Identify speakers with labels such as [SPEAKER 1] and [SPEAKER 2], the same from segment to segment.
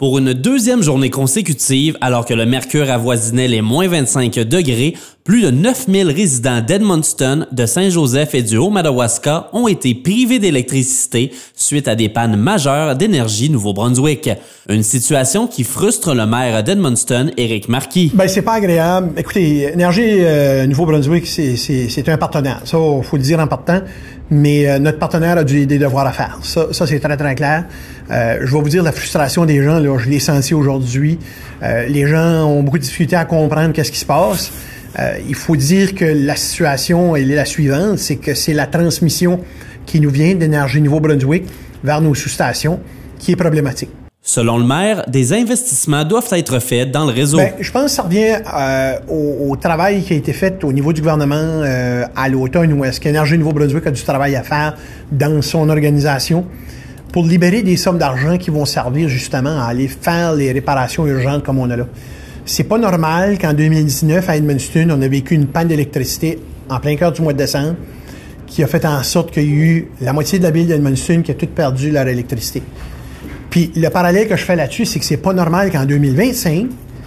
[SPEAKER 1] Pour une deuxième journée consécutive, alors que le mercure avoisinait les moins 25 degrés, plus de 9000 résidents d'Edmundston, de Saint-Joseph et du Haut-Madawaska ont été privés d'électricité suite à des pannes majeures d'Énergie Nouveau-Brunswick. Une situation qui frustre le maire d'Edmundston, Éric Marquis.
[SPEAKER 2] C'est pas agréable. Écoutez, Énergie Nouveau-Brunswick, c'est un partenaire. Ça, faut le dire en partant. Mais notre partenaire a des devoirs à faire. Ça c'est très, très clair. Je vais vous dire la frustration des gens, là, je l'ai senti aujourd'hui. Les gens ont beaucoup de difficultés à comprendre qu'est-ce qui se passe. Il faut dire que la situation, elle est la suivante, c'est que c'est la transmission qui nous vient d'Énergie Nouveau-Brunswick vers nos sous-stations qui est problématique.
[SPEAKER 1] Selon le maire, des investissements doivent être faits dans le réseau.
[SPEAKER 2] Je pense que ça revient au travail qui a été fait au niveau du gouvernement à l'automne, où est-ce qu'Énergie Nouveau-Brunswick a du travail à faire dans son organisation pour libérer des sommes d'argent qui vont servir justement à aller faire les réparations urgentes comme on a là. C'est pas normal qu'en 2019, à Edmundston, on a vécu une panne d'électricité en plein cœur du mois de décembre qui a fait en sorte qu'il y a eu la moitié de la ville d'Edmundston qui a toute perdu leur électricité. Puis le parallèle que je fais là-dessus, c'est que c'est pas normal qu'en 2025,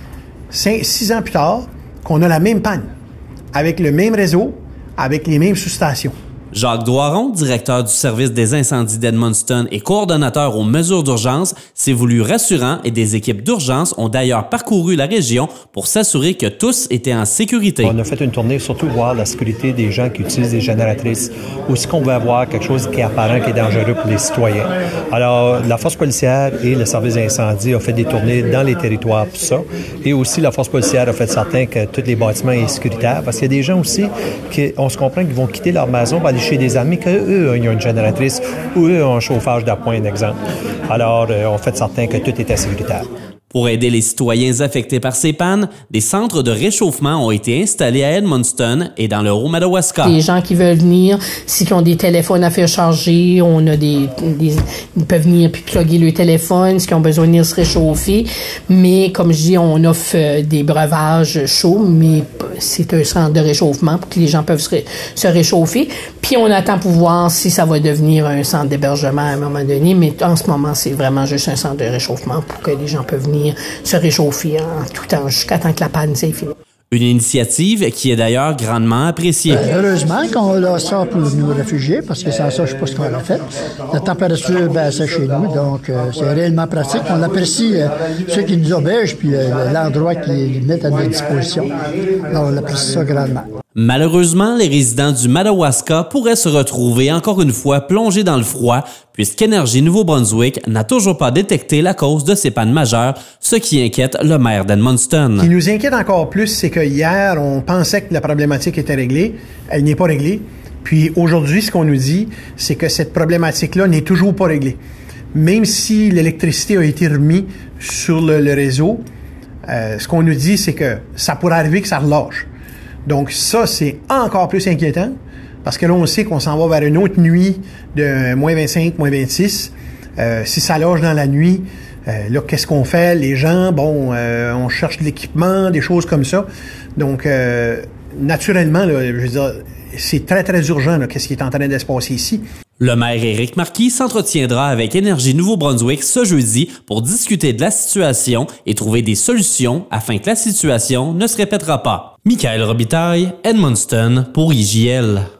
[SPEAKER 2] 6 ans plus tard, qu'on a la même panne, avec le même réseau, avec les mêmes sous-stations.
[SPEAKER 1] Jacques Doiron, directeur du service des incendies d'Edmundston et coordonnateur aux mesures d'urgence, s'est voulu rassurant et des équipes d'urgence ont d'ailleurs parcouru la région pour s'assurer que tous étaient en sécurité.
[SPEAKER 3] On a fait une tournée, surtout voir la sécurité des gens qui utilisent des génératrices. Aussi qu'on veut avoir quelque chose qui est apparent, qui est dangereux pour les citoyens. Alors, la force policière et le service d'incendie ont fait des tournées dans les territoires pour ça. Et aussi, la force policière a fait certain que tous les bâtiments sont sécuritaires. Parce qu'il y a des gens aussi on se comprend qu'ils vont quitter leur maison pour aller chez des amis, qu'eux, ils ont une génératrice ou eux ont un chauffage d'appoint, exemple. Alors, on fait certain que tout était sécuritaire.
[SPEAKER 1] Pour aider les citoyens affectés par ces pannes, des centres de réchauffement ont été installés à Edmundston et dans le Haut-Madawaska.
[SPEAKER 4] Les gens qui veulent venir, s'ils ont des téléphones à faire charger, on a ils peuvent venir puis plugger le téléphone, s'ils ont besoin de venir se réchauffer. Mais comme je dis, on offre des breuvages chauds, mais c'est un centre de réchauffement pour que les gens peuvent se réchauffer. Puis on attend pour voir si ça va devenir un centre d'hébergement à un moment donné. Mais en ce moment, c'est vraiment juste un centre de réchauffement pour que les gens peuvent venir se réchauffer en tout temps jusqu'à temps que la panne soit finie.
[SPEAKER 1] Une initiative qui est d'ailleurs grandement appréciée.
[SPEAKER 5] Heureusement qu'on a ça pour nous réfugier, parce que sans ça, je ne sais pas ce qu'on a fait. La température baissait chez nous, donc c'est réellement pratique. On apprécie ceux qui nous obègent, puis l'endroit qu'ils mettent à notre disposition. Alors, on apprécie ça grandement.
[SPEAKER 1] Malheureusement, les résidents du Madawaska pourraient se retrouver encore une fois plongés dans le froid, puisqu'Énergie Nouveau-Brunswick n'a toujours pas détecté la cause de ces pannes majeures, ce qui inquiète le maire d'Edmundston.
[SPEAKER 2] Ce qui nous inquiète encore plus, c'est que hier, on pensait que la problématique était réglée. Elle n'est pas réglée. Puis aujourd'hui, ce qu'on nous dit, c'est que cette problématique-là n'est toujours pas réglée. Même si l'électricité a été remise sur le réseau, ce qu'on nous dit, c'est que ça pourrait arriver que ça relâche. Donc ça, c'est encore plus inquiétant, parce que là, on sait qu'on s'en va vers une autre nuit de moins 25, moins 26. Si ça lâche dans la nuit, là, qu'est-ce qu'on fait? Les gens, on cherche de l'équipement, des choses comme ça. Donc, naturellement, là, je veux dire, c'est très, très urgent, là, qu'est-ce qui est en train de se passer ici.
[SPEAKER 1] Le maire Éric Marquis s'entretiendra avec Énergie Nouveau-Brunswick ce jeudi pour discuter de la situation et trouver des solutions afin que la situation ne se répétera pas. Michael Robitaille, Edmundston pour IJL.